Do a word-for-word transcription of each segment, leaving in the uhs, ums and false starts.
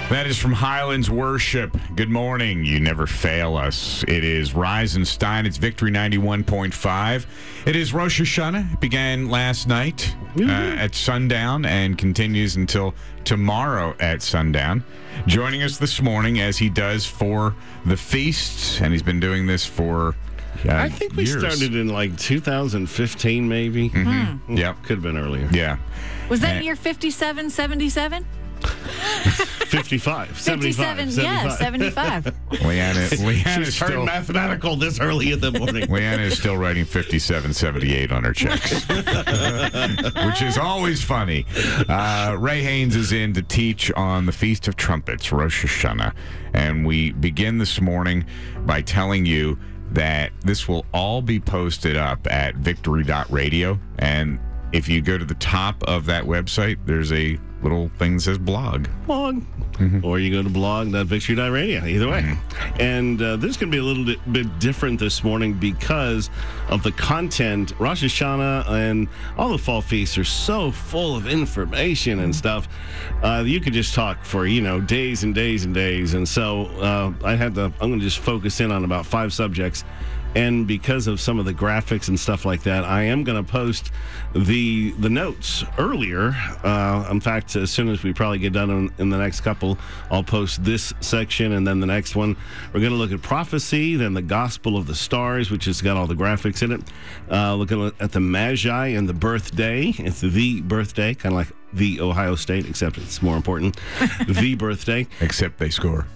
That is from Highlands Worship. Good morning. You never fail us. It is Reisenstein. It's Victory ninety-one point five. It is Rosh Hashanah. It began last night uh, at sundown and continues until tomorrow at sundown. Joining us this morning, as he does for the feasts, and he's been doing this for uh, I think we years. started in like two thousand fifteen, maybe. Mm-hmm. Mm. Yep. Could have been earlier. Yeah. Was that And- year fifty-seven, seventy-seven? fifty-five, fifty-seven, seventy-five, yeah, seventy-five. Leanna, Leanna She's is turned still... mathematical this early in the morning. Leanna is still writing fifty-seven seventy-eight on her checks, which is always funny. Uh, Ray Haynes is in to teach on the Feast of Trumpets, Rosh Hashanah, and we begin this morning by telling you that this will all be posted up at victory dot radio, and if you go to the top of that website, there's a little thing that says blog. Blog. Mm-hmm. Or you go to blog dot victory dot radio. Either way. Mm-hmm. And uh, this is going to be a little bit, bit different this morning because of the content. Rosh Hashanah and all the fall feasts are so full of information and stuff. Uh, you could just talk for, you know, days and days and days. And so uh, I had to, I'm going to just focus in on about five subjects. And because of some of the graphics and stuff like that, I am going to post the the notes earlier. Uh, in fact, as soon as we probably get done in, in the next couple, I'll post this section and then the next one. We're going to look at prophecy, then the Gospel of the Stars, which has got all the graphics in it. Uh, looking at the Magi and the birthday. It's the birthday, kind of like the Ohio State, except it's more important. The birthday. Except they score.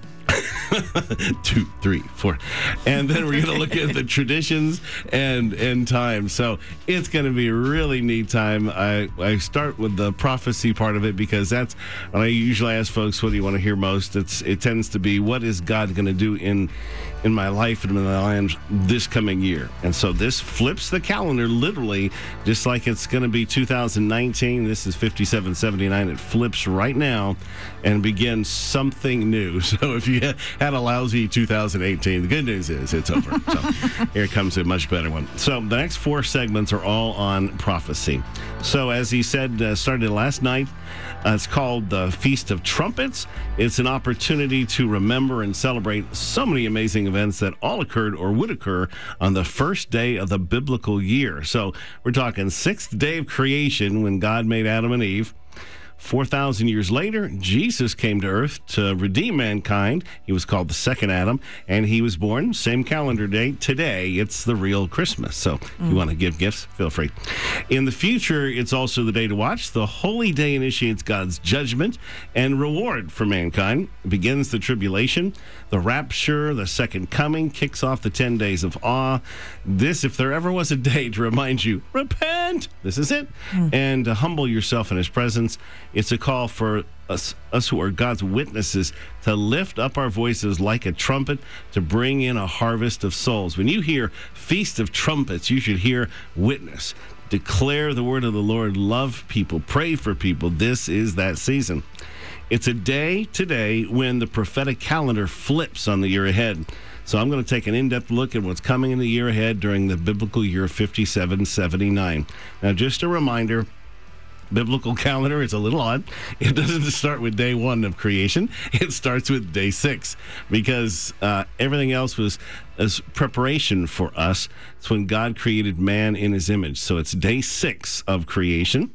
Two, three, four. And then we're going to look at the traditions and and time. So it's going to be a really neat time. I, I start with the prophecy part of it because that's when I usually ask folks, what do you want to hear most? It's It tends to be, what is God going to do in in my life and in my land this coming year? And so this flips the calendar literally, just like it's going to be two thousand nineteen. This is fifty-seven seventy-nine. It flips right now and begins something new. So if you had a lousy two thousand eighteen, the good news is it's over. So here comes a much better one. So the next four segments are all on prophecy. So as he said, uh, started last night. Uh, it's called the Feast of Trumpets. It's an opportunity to remember and celebrate so many amazing events that all occurred or would occur on the first day of the biblical year. So we're talking sixth day of creation when God made Adam and Eve. four thousand years later, Jesus came to earth to redeem mankind. He was called the second Adam, and he was born, same calendar date, today. It's the real Christmas. So if you want to give gifts, feel free. In the future, it's also the day to watch. The holy day initiates God's judgment and reward for mankind. It begins the tribulation. The rapture, the second coming, kicks off the ten days of awe. This, if there ever was a day to remind you, repent, this is it, mm. and to humble yourself in his presence. It's a call for us, us who are God's witnesses to lift up our voices like a trumpet to bring in a harvest of souls. When you hear Feast of Trumpets, you should hear witness. Declare the word of the Lord. Love people. Pray for people. This is that season. It's a day today when the prophetic calendar flips on the year ahead. So I'm going to take an in-depth look at what's coming in the year ahead during the biblical year fifty-seven seventy-nine. Now, just a reminder, biblical calendar is a little odd. It doesn't start with day one of creation. It starts with day six because uh, everything else was as preparation for us. It's when God created man in his image. So it's day six of creation.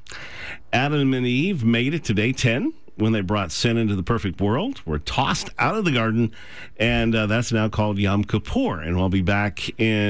Adam and Eve made it to day ten. When they brought sin into the perfect world, were tossed out of the garden, and uh, that's now called Yom Kippur. And we'll be back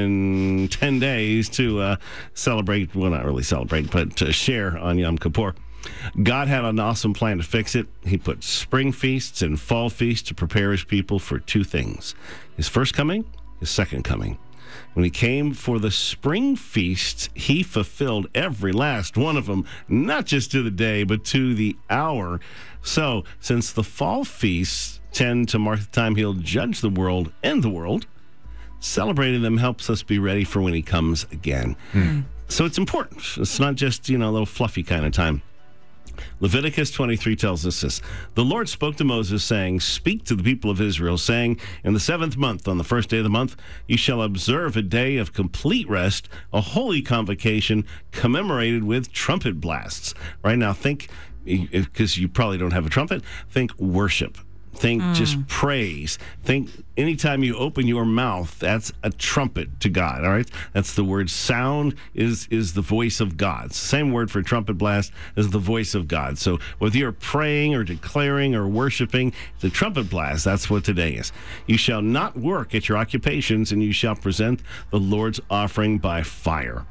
in ten days to uh, celebrate, well, not really celebrate, but to share on Yom Kippur. God had an awesome plan to fix it. He put spring feasts and fall feasts to prepare his people for two things: his first coming, his second coming. When he came for the spring feast, he fulfilled every last one of them, not just to the day, but to the hour. So, since the fall feasts tend to mark the time he'll judge the world and the world, celebrating them helps us be ready for when he comes again. Mm. So it's important. It's not just, you know, a little fluffy kind of time. Leviticus twenty-three tells us this. The Lord spoke to Moses, saying, "Speak to the people of Israel, saying, in the seventh month, on the first day of the month, you shall observe a day of complete rest, a holy convocation, commemorated with trumpet blasts." Right now, think, because you probably don't have a trumpet, think worship. Think just praise. Think anytime you open your mouth, that's a trumpet to God, all right? That's the word sound is is the voice of God. It's the same word for trumpet blast as the voice of God. So whether you're praying or declaring or worshiping, the trumpet blast, that's what today is. You shall not work at your occupations, and you shall present the Lord's offering by fire.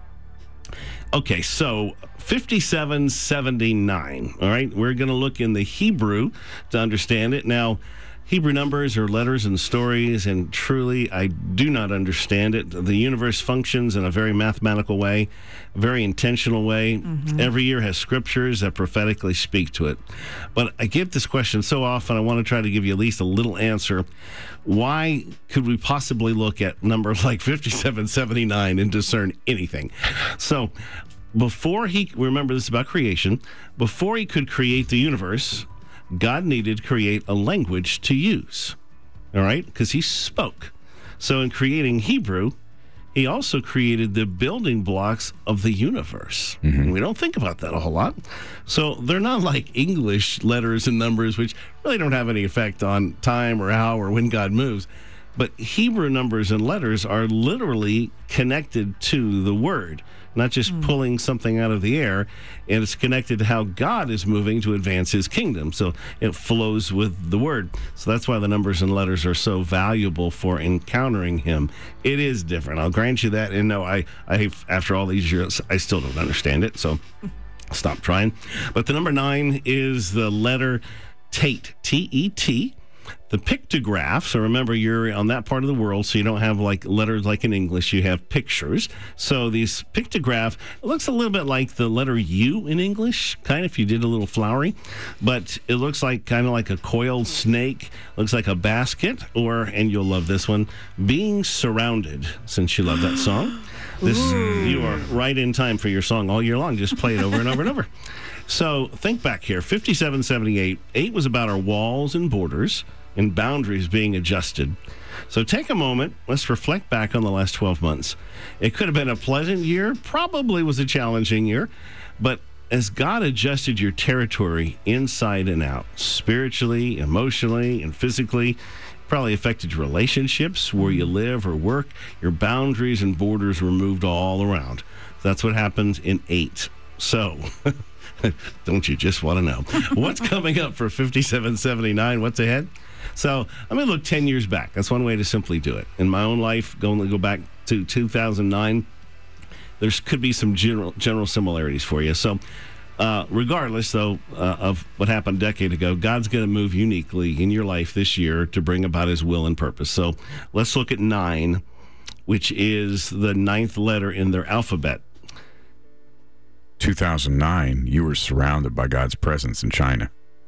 Okay, so fifty-seven seventy-nine, all right? We're going to look in the Hebrew to understand it. Now, Hebrew numbers are letters and stories, and truly, I do not understand it. The universe functions in a very mathematical way, a very intentional way. Mm-hmm. Every year has scriptures that prophetically speak to it. But I get this question so often, I want to try to give you at least a little answer. Why could we possibly look at numbers like fifty-seven seventy-nine and discern anything? So, before he, remember this is about creation, before he could create the universe, God needed to create a language to use, all right? Because he spoke. So in creating Hebrew, he also created the building blocks of the universe. Mm-hmm. We don't think about that a whole lot. So they're not like English letters and numbers, which really don't have any effect on time or how or when God moves. But Hebrew numbers and letters are literally connected to the word, not just mm. pulling something out of the air. And it's connected to how God is moving to advance his kingdom. So it flows with the word. So that's why the numbers and letters are so valuable for encountering him. It is different. I'll grant you that. And no, I, I after all these years, I still don't understand it. So stop trying. But the number nine is the letter Tet, T E T. The pictograph, so remember you're on that part of the world, so you don't have like letters like in English, you have pictures. So these pictograph, it looks a little bit like the letter U in English, kind of if you did a little flowery, but it looks like kind of like a coiled snake, looks like a basket, or, and you'll love this one, being surrounded, since you love that song. This, Ooh. You are right in time for your song all year long. Just play it over and over and over. So think back here, fifty-seven seventy-eight, eight was about our walls and borders and boundaries being adjusted. So take a moment, let's reflect back on the last twelve months. It could have been a pleasant year, probably was a challenging year, but as God adjusted your territory inside and out, spiritually, emotionally, and physically, probably affected your relationships, where you live or work, your boundaries and borders were moved all around. That's what happened in eight. So, don't you just want to know? What's coming up for fifty-seven seventy-nine? What's ahead? So, I'm going to look ten years back. That's one way to simply do it. In my own life, going to go back to two thousand nine, there could be some general general similarities for you. So, uh, regardless, though, uh, of what happened a decade ago, God's going to move uniquely in your life this year to bring about his will and purpose. So, let's look at nine, which is the ninth letter in their alphabet. two thousand nine, you were surrounded by God's presence in China.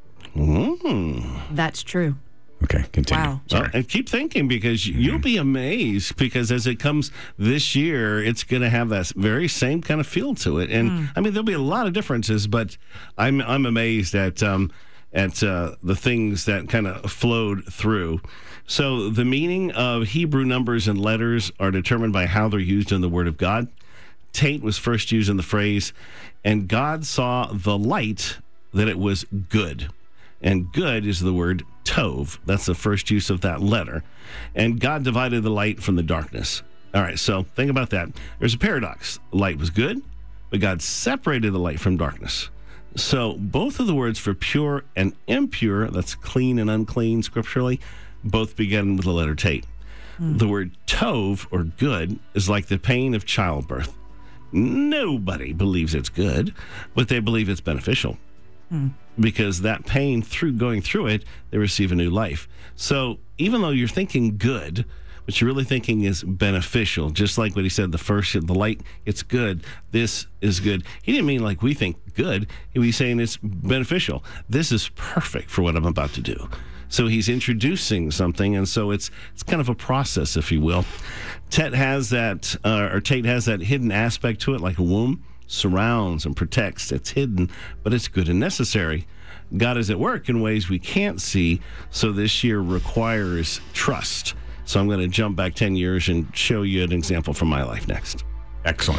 Mm. That's true. Okay, continue. Wow. Sorry. Well, and keep thinking, because you'll be amazed, because as it comes this year, it's going to have that very same kind of feel to it. And mm. I mean, there'll be a lot of differences, but I'm I'm amazed at um, at uh, the things that kind of flowed through. So the meaning of Hebrew numbers and letters are determined by how they're used in the Word of God. Tate was first used in the phrase, and God saw the light that it was good. And good is the word tov. That's the first use of that letter. And God divided the light from the darkness. All right, so think about that. There's a paradox. Light was good, but God separated the light from darkness. So both of the words for pure and impure, that's clean and unclean scripturally, both begin with the letter Tate. Mm. The word tov, or good, is like the pain of childbirth. Nobody believes it's good, but they believe it's beneficial. Mm. Because that pain, through going through it, they receive a new life. So even though you're thinking good, what you're really thinking is beneficial. Just like what he said, the first, the light, it's good. This is good. He didn't mean like we think good. He was saying it's beneficial. This is perfect for what I'm about to do. So he's introducing something, and so it's it's kind of a process, if you will. Tet has that, uh, or Tate has that hidden aspect to it, like a womb. Surrounds and protects. It's hidden, but it's good and necessary. God is at work in ways we can't see, so this year requires trust. So I'm going to jump back ten years and show you an example from my life next. Excellent.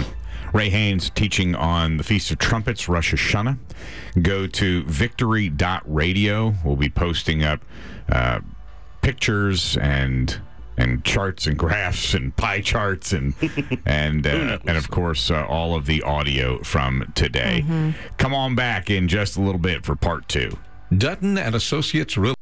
Ray Haynes teaching on the Feast of Trumpets, Rosh Hashanah. Go to victory dot radio. We'll be posting up uh, pictures and and charts and graphs and pie charts and and uh, and of course uh, all of the audio from today. Mm-hmm. Come on back in just a little bit for part two. Dutton and Associates Real